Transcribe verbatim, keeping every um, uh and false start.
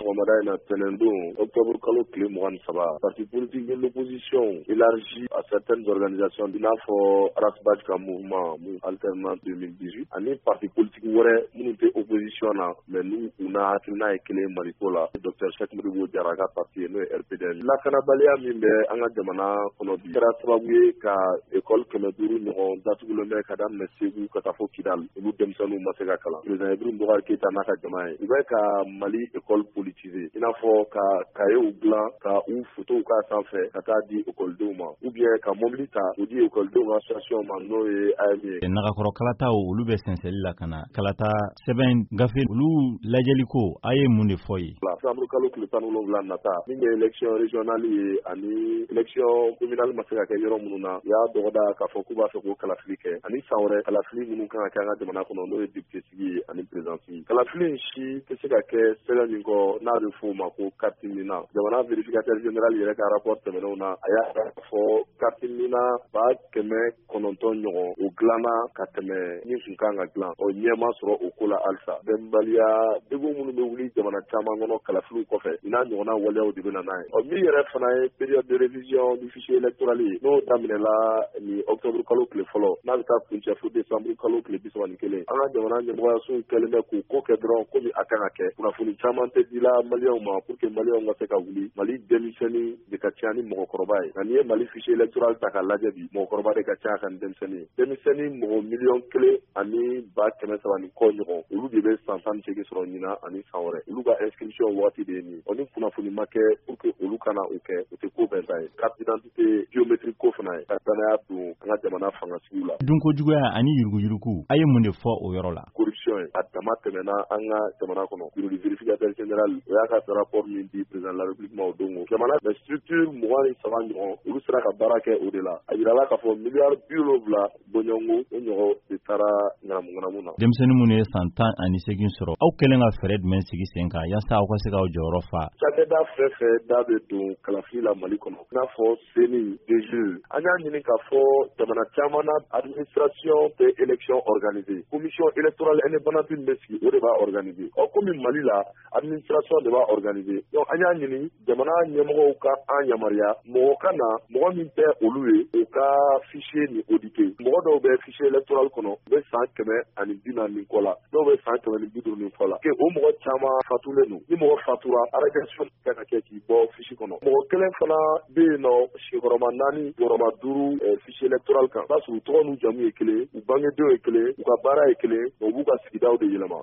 sɔgɔmada in na tɛnɛn don octobre kalo tile mugan ni saba parti politique de l'opposition élargie à certaines organisations i n'a fɔ Arasbach ka mouvement mu alternance deux mille dix-huit ani parti politique wɛrɛ minnu tɛ opposition na mais n'u u n'a hakilina ye kelen Mali ko la docteur Cheikh Modibo Diarra ka parti n'o ye R P D L. Lakanabaliya min bɛ an ka jamana kɔnɔ bi kɛra sababu ye ka école kɛmɛ duuru ɲɔgɔn datugulen bɛ ka daminɛ Segu ka taa fɔ Kidal olu denmisɛnninw ma se ka kalan. Président Ibrahim Boubacar Keïta n'a ka jama ye u bɛ ka Mali école politiser i n'a fɔ ka cahiers dilan ka u photos k'a sanfɛ ka taa di écoledenw ma ou bien ka mobili ta u di écoledenw ka association ma n'o ye A M E. Nagakɔrɔ kalataw olu bɛ sɛnsɛnli la ka na kalata sɛbɛn gafe olu lajɛli ko a ye mun de fɔ ye. Décembre kalo tile tan ni wolonwula nata min ye élection régionale ye ani élection communale ma se ka kɛ yɔrɔ minnu na u y'a dɔgɔda k'a fɔ k'u b'a fɛ k'o kalafili kɛ ani san wɛrɛ kalafili minnu kan ka kɛ an ka jamana kɔnɔ n'o ye député sigi ye ani président sigi. Kalafili in si tɛ se ka kɛ sɛbɛn min kɔ n'a bɛ f'o ma ko carte mina. Jamana vérificateur général yɛrɛ ka rapport tɛmɛnenw na a y'a fɔ carte mina ba kɛmɛ kɔnɔntɔn ɲɔgɔn o dilanna ka tɛmɛ min tun kan ka dilan o ɲɛma sɔrɔ o ko la halisa. Bɛnbaliya degun minnu bɛ wuli jamana caman kɔnɔ kalafiliw kɔfɛ i n'a ɲɔgɔnna waleyaw de bɛ na n'a ye. Ɔ min yɛrɛ fana ye période de révision du fichier électoral ye n'o daminɛla ni octobre kalo tile fɔlɔ n'a bɛ taa kuncɛ fo décembre kalo tile bi saba ni kelen an ka jamana ɲɛmɔgɔyasow kɛlen bɛ k'u ko kɛ dɔrɔn komi a kan ka kɛ kunnafoni caman tɛ dila maliyɛnw ma pour que maliyɛnw ka se ka wuli Mali denmisɛnnin de ka ca ni mɔgɔkɔrɔba ye nka n'i ye Mali fichier électoral ta k'a lajɛ bi mɔgɔkɔrɔba de ka ca ka ni denmisɛnnin ye. Denmisɛnnin mɔgɔ miliyɔn kelen ani ba kɛmɛ saba ni kɔ ɲɔgɔn olu de bɛ san tan ni seegin sɔrɔ ɲina ani san wɛrɛ olu ka inscription waati de ye nin o ni kunnafoni ma kɛ pour que olu kana o kɛ o tɛ ko bɛɛ ta ye. Carte d'identité biométrique ko fana ye ka danaya don an ka jamana fangasigiw la. Dunkojuguya ani yuruguyurugu a ye mun de fɔ o yɔrɔ la. Corruption ye a dama tɛmɛna an ka jamana kɔnɔ bureau du vérificateur général o y'a ka rapport min di président de la république ma o don o jamana bɛ structure mugan ni saba ɲɔgɔn olu sera ka baara kɛ o de la a yirala k'a fɔ miliyari bi wolonwula bɔɲɔngo o ɲɔgɔn de taara ŋanamu ŋanamu na. Denmisɛnnin minnu ye san tan ani seegin sɔrɔ aw kɛlen ka fɛɛrɛ jumɛn sigi sen kan yaasa aw ka se k'aw jɔyɔrɔ fa. Cakɛda fɛn fɛn da bɛ don kalafili la Mali kɔnɔ i n'a fɔ seni D G E an y'a ɲini k'a fɔ jamana caman na administration tɛ élection organisée commission électorale indépendante min bɛ sigi o de b'a organiser ɔ komi Mali la administration de b'a organiser donc an y'a ɲini jamana ɲɛmɔgɔw ka an yamaruya mɔgɔ ka na mɔgɔ min tɛ olu ye o ka fichier ni auditer mɔgɔ dɔw bɛ fichier électoral kɔnɔ u bɛ san kɛmɛ ani bi naani ni kɔ la dɔw bɛ san kɛmɛ ni bi duuru ni kɔ la ke o mɔgɔ caman fatulen don ni mɔgɔ fatura arrêtation ka ka kɛ k'i bɔ fichier kɔnɔ mɔgɔ kelen fana bɛ yen nɔ sigiyɔrɔma naani sigiyɔrɔma duuru fichier électoral kan b'a sɔrɔ u tɔgɔ n'u jamu ye kelen u bangedenw ye kelen u ka baara ye kelen u b'u ka sigidaw de yɛlɛma